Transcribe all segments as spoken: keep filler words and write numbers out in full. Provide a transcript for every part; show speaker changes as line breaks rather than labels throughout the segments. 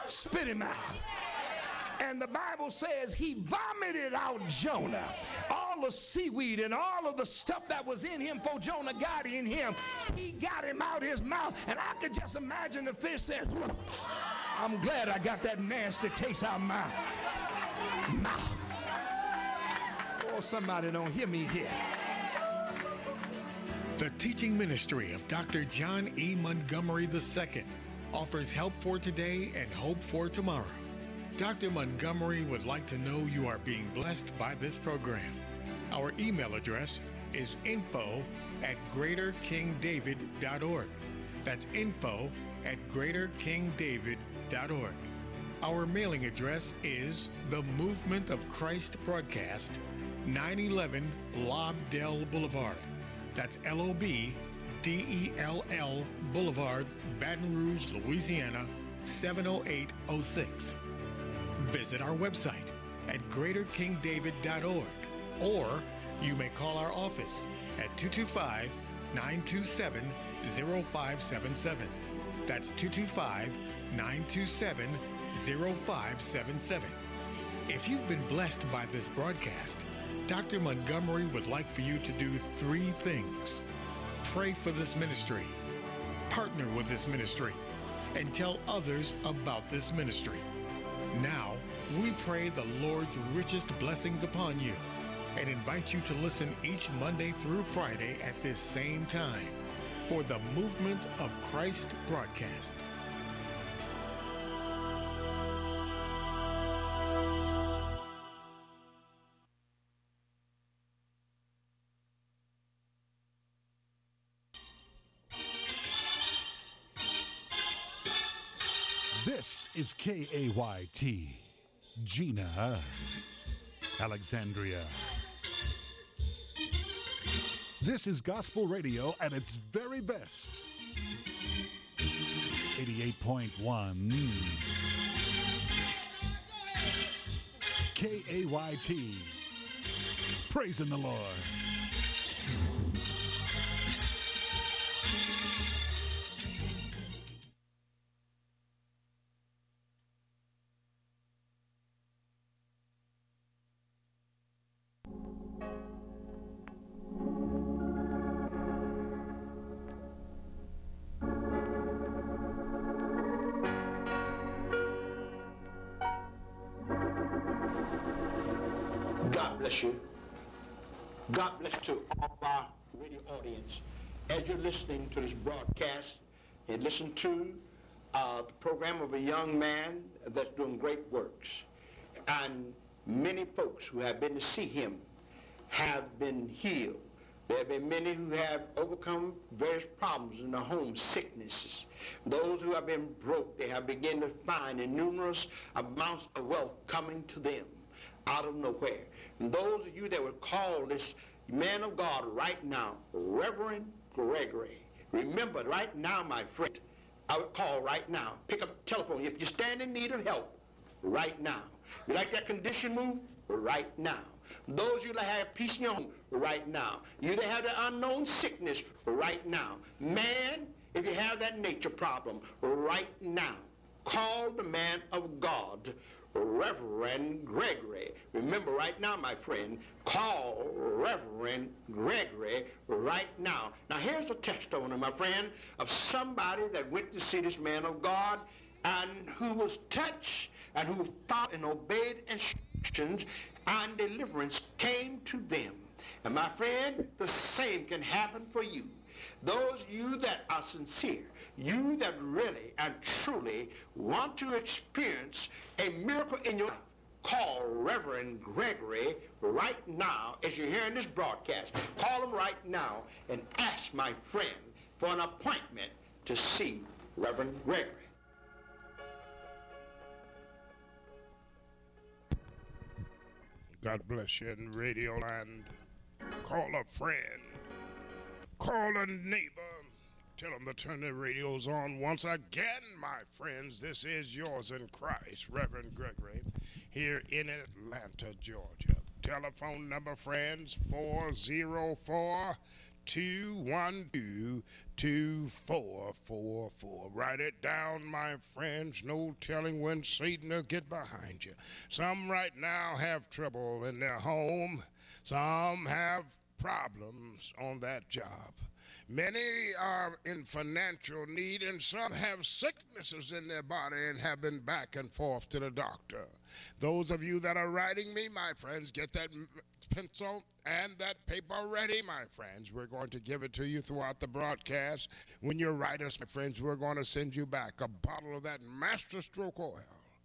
spit him out. And the Bible says he vomited out Jonah. All the seaweed and all of the stuff that was in him for Jonah got in him. He got him out his mouth. And I could just imagine the fish saying, I'm glad I got that nasty taste out of my mouth. Oh, somebody don't hear me here.
The teaching ministry of Doctor John E. Montgomery the Second offers help for today and hope for tomorrow. Doctor Montgomery would like to know you are being blessed by this program. Our email address is info at greater king david dot org. That's info at greater king david dot org. Our mailing address is The Movement of Christ Broadcast, nine eleven Lobdell Boulevard. That's L O B D E L L Boulevard, Baton Rouge, Louisiana, seven oh eight oh six. Visit our website at greater king david dot org, or you may call our office at two two five, nine two seven, zero five seven seven. That's two two five, nine two seven, zero five seven seven. If you've been blessed by this broadcast, Doctor Montgomery would like for you to do three things. Pray for this ministry, partner with this ministry, and tell others about this ministry. Now, we pray the Lord's richest blessings upon you and invite you to listen each Monday through Friday at this same time for the Movement of Christ broadcast.
This is K A Y T, Gina, Alexandria. This is gospel radio at its very best. eighty-eight point one K A Y T, praising the Lord.
God bless you. God bless to all our radio audience. As you're listening to this broadcast, and listen to uh, the program of a young man that's doing great works. And many folks who have been to see him have been healed. There have been many who have overcome various problems in their home, sicknesses. Those who have been broke, they have begun to find numerous amounts of wealth coming to them out of nowhere. And those of you that would call this man of God right now, Reverend Gregory, remember right now, my friend, I would call right now. Pick up the telephone. If you stand in need of help, right now. You like that condition moved? Right now. Those of you that have peace in your home, right now. You that have the unknown sickness, right now. Man, if you have that nature problem, right now. Call the man of God, Reverend Gregory. Remember right now, my friend, call Reverend Gregory right now. Now here's a testimony, my friend, of somebody that went to see this man of God and who was touched and who followed and obeyed instructions, and deliverance came to them. And my friend, the same can happen for you. Those of you that are sincere, you that really and truly want to experience a miracle in your life, call Reverend Gregory right now as you're hearing this broadcast. Call him right now and ask my friend for an appointment to see Reverend Gregory.
God bless you in Radio Land. Call a friend. Call a neighbor. Tell them to turn their radios on once again, my friends. This is yours in Christ, Reverend Gregory, here in Atlanta, Georgia. Telephone number, friends, four oh four, two one two, two four four four. Write it down, my friends. No telling when Satan will get behind you. Some right now have trouble in their home. Some have problems on that job. Many are in financial need, and some have sicknesses in their body and have been back and forth to the doctor. Those of you that are writing me, my friends, get that pencil and that paper ready, my friends. We're going to give it to you throughout the broadcast. When you write us, my friends, we're going to send you back a bottle of that Master Stroke oil,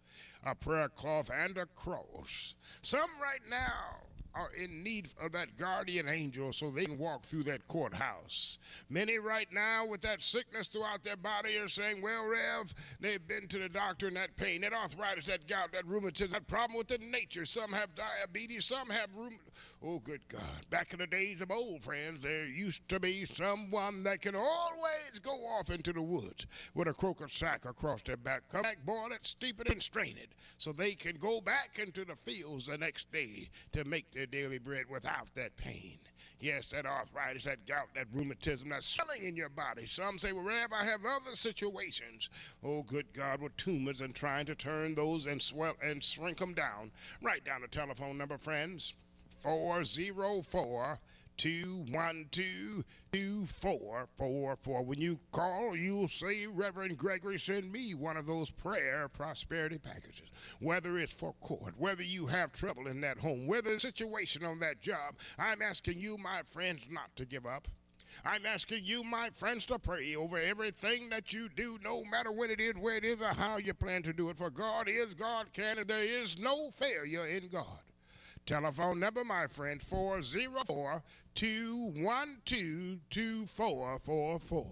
a prayer cloth, and a cross. Some right now are in need of that guardian angel so they can walk through that courthouse. Many right now with that sickness throughout their body are saying, well, Rev, they've been to the doctor and that pain, that arthritis, that gout, that rheumatism, that problem with the nature. Some have diabetes, some have rheum. Oh, good God. Back in the days of old, friends, there used to be someone that can always go off into the woods with a croaker sack across their back. Come back, boil it, steep it, and strain it so they can go back into the fields the next day to make their daily bread without that pain. Yes, that arthritis, that gout, that rheumatism, that swelling in your body. Some say, well, Rev, I have other situations. Oh, good God, with tumors and trying to turn those and swell and shrink them down. Write down the telephone number, friends. four oh four, two one two, two four four four. When you call, you'll say, Reverend Gregory, send me one of those prayer prosperity packages. Whether it's for court, whether you have trouble in that home, whether the situation on that job, I'm asking you, my friends, not to give up. I'm asking you, my friends, to pray over everything that you do, no matter when it is, where it is, or how you plan to do it. For God is, God can, and there is no failure in God. Telephone number, my friend, four oh four, two one two, two four four four.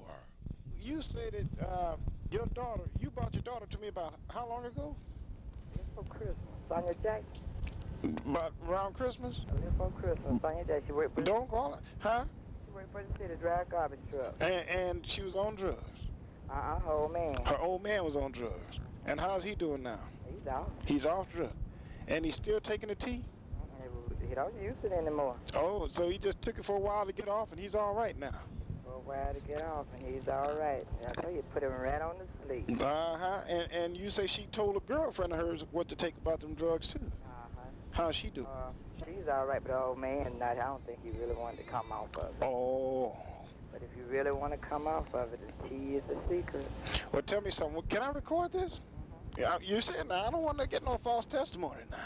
You said that uh, your daughter, you brought your daughter to me about how long ago?
Just for Christmas. Sonia Jackson.
About around Christmas?
Just for Christmas. Sonia Jackson. She worked for,
Don't call her, huh?
she worked for the city, drive garbage truck.
And, and she was on drugs.
Uh-uh, her old man.
Her old man was on drugs. And how's he doing now?
He's off.
He's off drugs. And he's still taking the tea?
He don't use it anymore.
Oh, so he just took it for a while to get off, and he's all right now.
For a while to get off, and he's all right. I tell you, put him right on the sleep.
Uh-huh. And, and you say she told a girlfriend of hers what to take about them drugs, too.
Uh-huh.
How's she do?
Uh, she's all right, but the old man, not, I don't think he really wanted to come off of it.
Oh.
But if you really want to come off of it, the tea is the secret.
Well, tell me something. Can I record this? Mm-hmm. Yeah, you said now, I don't want to get no false testimony now.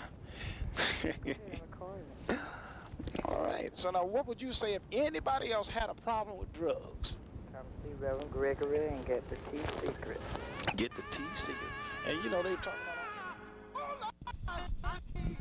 Yeah, record it.
All right. So now, what would you say if anybody else had a problem with drugs?
Come see Reverend Gregory and get the tea secret.
Get the tea secret. And you know they were talking about.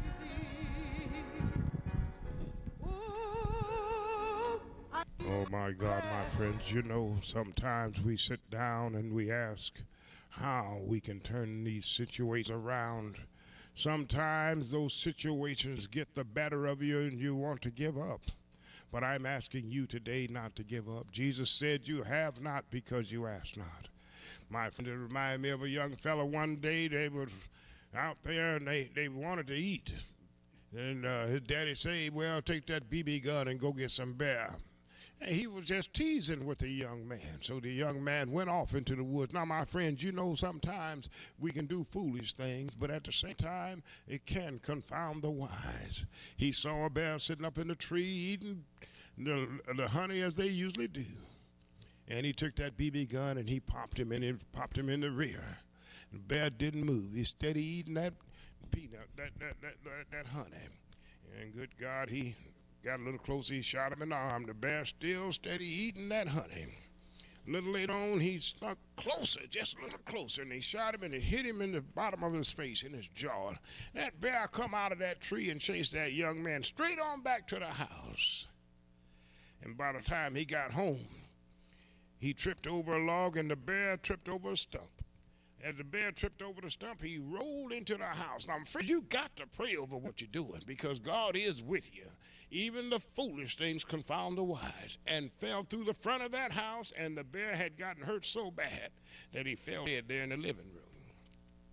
Oh my God, my friends, you know, sometimes we sit down and we ask how we can turn these situations around. Sometimes those situations get the better of you and you want to give up. But I'm asking you today not to give up. Jesus said you have not because you ask not. My friend, it reminded me of a young fellow one day. They was out there and they, they wanted to eat. And uh, his daddy said, well, take that B B gun and go get some bear. And he was just teasing with the young man. So the young man went off into the woods. Now, my friends, you know sometimes we can do foolish things, but at the same time, it can confound the wise. He saw a bear sitting up in the tree eating the, the honey as they usually do. And he took that B B gun and he popped him in, and popped him in the rear. The bear didn't move. He's steady eating that peanut, that, that, that, that, that honey. And good God, he got a little closer, he shot him in the arm. The bear still steady eating that honey. A little later on, he stuck closer, just a little closer, and he shot him and it hit him in the bottom of his face, in his jaw. That bear come out of that tree and chased that young man straight on back to the house. And by the time he got home, he tripped over a log and the bear tripped over a stump. As the bear tripped over the stump, he rolled into the house. Now, I'm afraid you got to pray over what you're doing because God is with you. Even the foolish things confound the wise, and fell through the front of that house, and the bear had gotten hurt so bad that he fell dead there in the living room.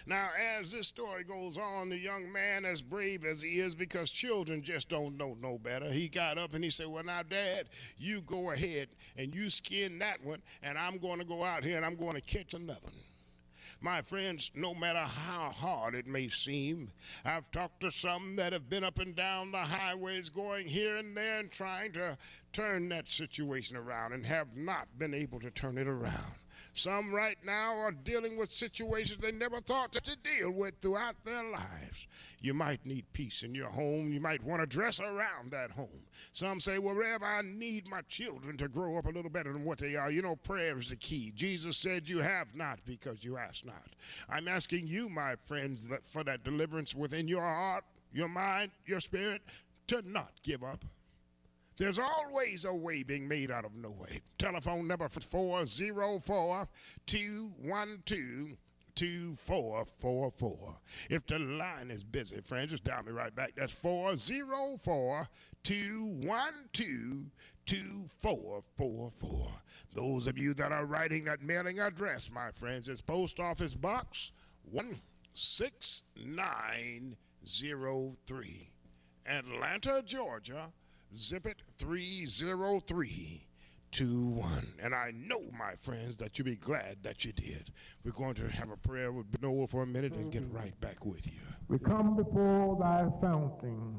Now, as this story goes on, the young man, as brave as he is, because children just don't know no better, he got up and he said, well, now, Dad, you go ahead and you skin that one, and I'm going to go out here and I'm going to catch another one. My friends, no matter how hard it may seem, I've talked to some that have been up and down the highways going here and there and trying to turn that situation around and have not been able to turn it around. Some right now are dealing with situations they never thought to deal with throughout their lives. You might need peace in your home. You might want to dress around that home. Some say, well, Rev, I need my children to grow up a little better than what they are. You know, prayer is the key. Jesus said you have not because you ask not. I'm asking you, my friends, that for that deliverance within your heart, your mind, your spirit, to not give up. There's always a way being made out of no way. Telephone number for four oh four, two one two, two four four four. If the line is busy, friends, just dial me right back. That's four oh four, two one two, two four four four. Those of you that are writing that mailing address, my friends, is Post Office Box one six nine oh three, Atlanta, Georgia. Zip it three zero three two one. And I know, my friends, that you'll be glad that you did. We're going to have a prayer with Noah for a minute and get right back with you.
We come before thy fountain.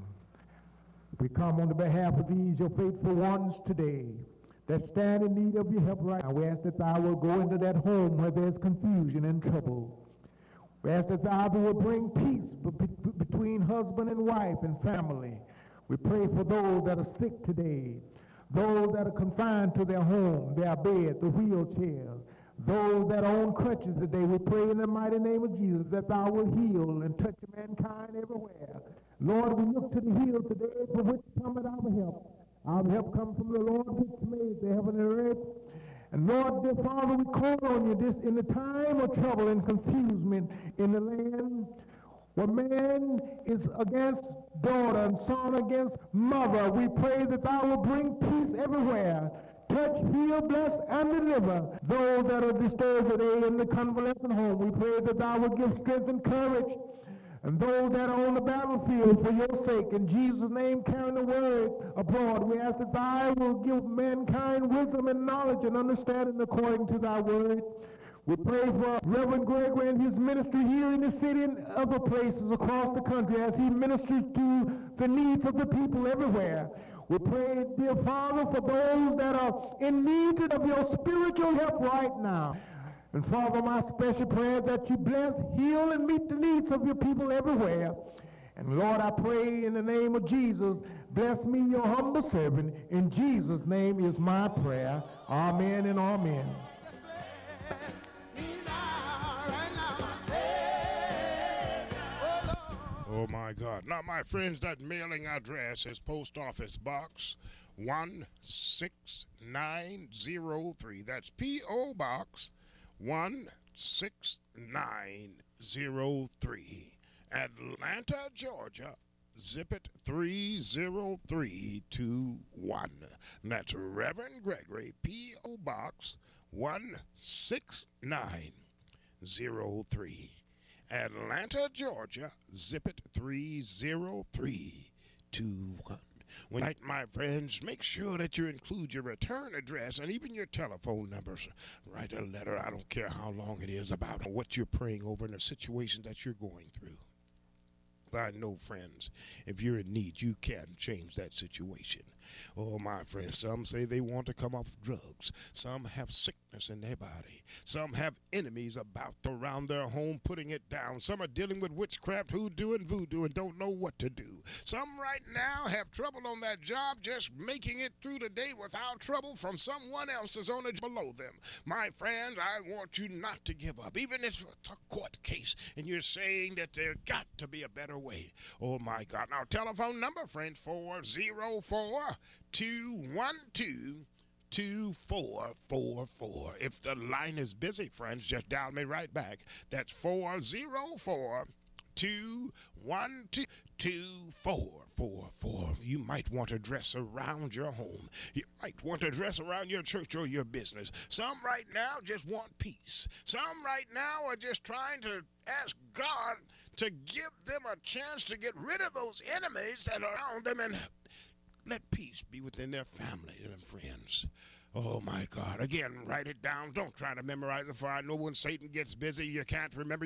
We come on the behalf of these, your faithful ones today, that stand in need of your help right now. We ask that thou will go into that home where there's confusion and trouble. We ask that thou will bring peace be- between husband and wife and family. We pray for those that are sick today, those that are confined to their home, their bed, the wheelchairs, those that are on crutches today. We pray in the mighty name of Jesus that thou will heal and touch mankind everywhere. Lord, we look to the hill today from which cometh our help. Our help comes from the Lord which made the heaven and earth. And Lord, dear Father, we call on you this in the time of trouble and confusion in the land, where man is against daughter and son against mother. We pray that thou will bring peace everywhere. Touch, heal, bless, and deliver those that are disturbed today in the convalescent home. We pray that thou will give strength and courage, and those that are on the battlefield for your sake, in Jesus' name, carrying the word abroad. We ask that thou will give mankind wisdom and knowledge and understanding according to thy word. We pray for Reverend Gregory and his ministry here in the city and other places across the country as he ministers to the needs of the people everywhere. We pray, dear Father, for those that are in need of your spiritual help right now. And Father, my special prayer that you bless, heal, and meet the needs of your people everywhere. And Lord, I pray in the name of Jesus, bless me, your humble servant. In Jesus' name is my prayer. Amen and amen.
Oh, my God. Now, my friends, that mailing address is Post Office Box one six nine oh three. That's P O. Box one six nine oh three. Atlanta, Georgia. Zip it three zero three two one. That's Reverend Gregory, P O. Box one six nine oh three. Atlanta, Georgia, zip it three zero three two one. When night, my friends, make sure that you include your return address and even your telephone numbers. Write a letter, I don't care how long it is, about what you're praying over in the situation that you're going through. I know, friends, if you're in need, you can change that situation. Oh, my friends, some say they want to come off drugs. Some have sickness in their body. Some have enemies about around their home putting it down. Some are dealing with witchcraft, hoodoo, and voodoo and don't know what to do. Some right now have trouble on that job, just making it through the day without trouble from someone else that's on it below them. My friends, I want you not to give up. Even if it's a court case and you're saying that there got to be a better way. Oh, my God. Now, telephone number, friends, four oh four, two one two, two four four four. If the line is busy, friends, just dial me right back. That's four oh four, two one two two four four four. You might want to dress around your home. You might want to dress around your church or your business. Some right now just want peace. Some right now are just trying to ask God to give them a chance to get rid of those enemies that are around them and let peace be within their family and friends. Oh, my God. Again, write it down. Don't try to memorize it, for I know when Satan gets busy, you can't remember